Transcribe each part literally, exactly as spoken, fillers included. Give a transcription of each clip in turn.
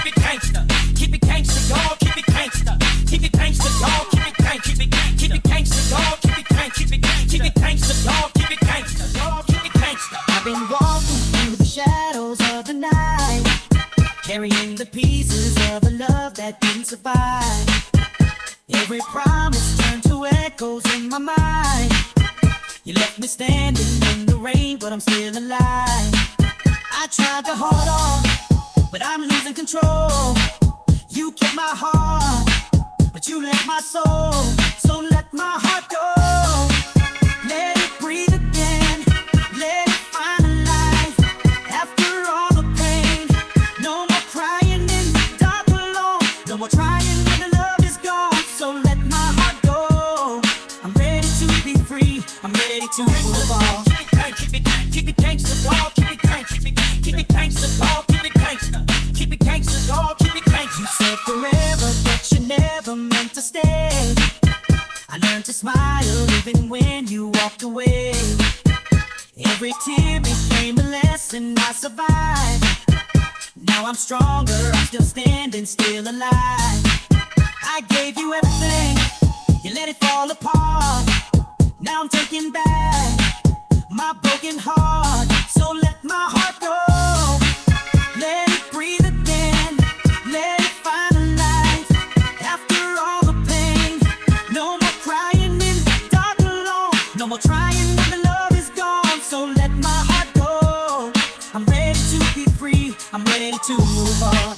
it gangsta. Keep it gangsta, y'all, keep it gangsta. Keep it gangsta, y'all, keep it gangsta. Keep it gangsta, keep it gangsta, y'all, keep it gangsta. Keep it gangsta, keep it gangsta, y'all, keep it gangsta. Y'all, keep it gangsta. I've been walking through the shadows of the night, carrying the pieces of a love that didn't survive. Every promise turned to echoes in my mind. You left me standing in the rain, but I'm still alive. I tried to hold on, but I'm losing control. You kept my heart, but you left my soul. So let my heart go, let it breathe again, let it find a life. After all the pain, no more crying in the dark alone, no more trying when the love is gone. So let my heart go, I'm ready to be free, I'm ready to move on. Keep it, keep it gangsta, y'all, keep it gangsta. Keep it, keep it gangsta, y'all, keep it gangsta. Keep it gangsta, y'all, keep it gangsta. You said forever, but you never meant to stay. I learned to smile even when you walked away. Every tear became a lesson, I survived. Now I'm stronger, I'm still standing, still alive. I gave you everything, you let it fall apart. Now I'm taking back my broken heart. So let my heart go, let it breathe again, let it find a life. After all the pain, no more crying in the dark alone, no more trying when the love is gone. So let my heart go, I'm ready to be free, I'm ready to move on.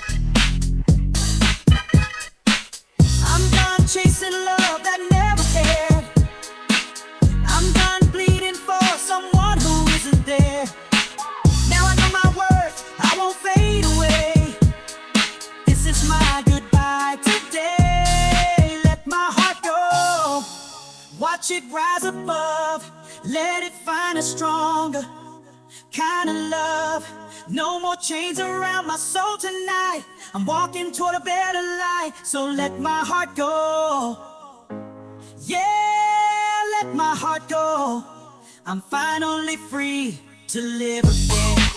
I'm done chasing love that never cared. I'm done bleeding for someone who isn't there. Now I know my worth, I won't fade away. This is my goodbye today. Let my heart go, watch it rise above, let it find a stronger kind of love. No more chains around my soul tonight, I'm walking toward a better life. So let my heart go, yeah, let my heart go. I'm finally free to live again.